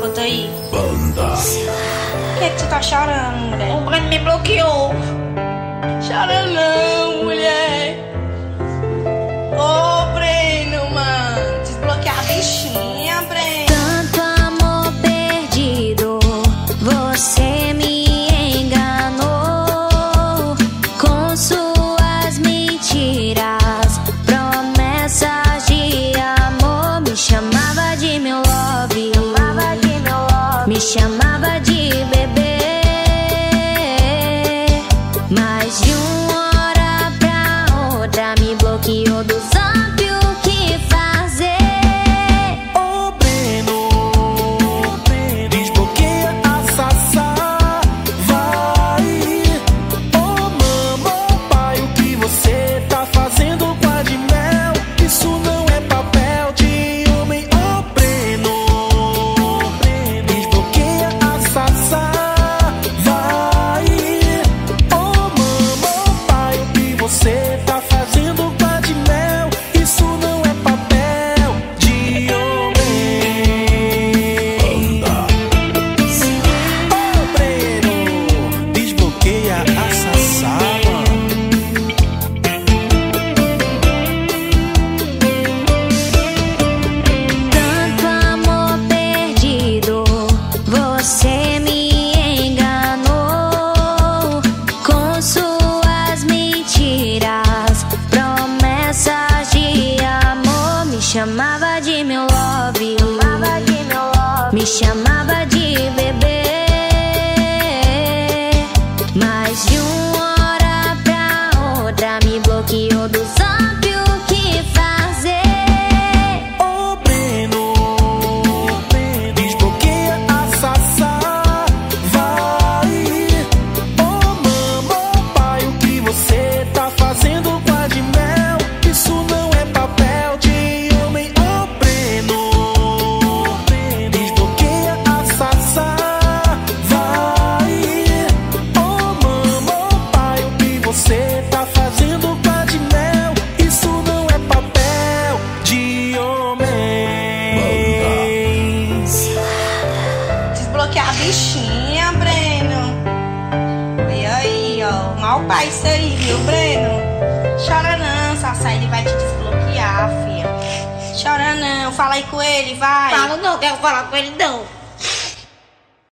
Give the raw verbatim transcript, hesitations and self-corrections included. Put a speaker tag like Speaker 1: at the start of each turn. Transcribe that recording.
Speaker 1: Conta aí.
Speaker 2: Banda.
Speaker 1: Por que, que tu tá chorando, mulher?
Speaker 3: O Breno me bloqueou.
Speaker 1: Chora não, mulher. Ô, Breno, mano. Desbloquear a bichinha, Breno.
Speaker 4: Tanto amor perdido, você me enganou com suas mentiras, promessas de amor. Me chamava de meu love, me chamava de bebê. Mas de uma hora pra outra me bloqueou do zap, o que fazer?
Speaker 2: Ô Breno, desbloqueia a Sassá, vai. Ô mamãe, pai, o que você tá fazendo com a de mel? Isso não é papel de homem. Ô Breno, desbloqueia a Sassá, vai. Ô mamãe, pai, o que você tá fazendo com a de mel? Isso não é papel de homem. Ô Breno, desbloqueia a Sassá, mano.
Speaker 4: Tanto amor perdido, você me enganou com suas mentiras, promessas de amor. Me chamava de meu love, me chamava de bebê. Mas de uma hora pra outra me bloqueou do zap, o que fazer?
Speaker 2: Ô Breno, desbloqueia a Sassá, vai. Ô mamãe, pai, o que você tá fazendo com a de mel? Isso não é papel de homem. Ô Breno, desbloqueia a Sassá, vai. Ô mamãe, pai, o que você tá fazendo com a de mel? Isso não é papel de homem.
Speaker 1: Desbloquear a bichinha, Breno. E aí, ó. Mal pai isso aí, viu, Breno? Chora não, Sassá. Ele vai te desbloquear, filha. Chora não. Fala aí com ele, vai.
Speaker 3: Falo não, quero falar com ele não.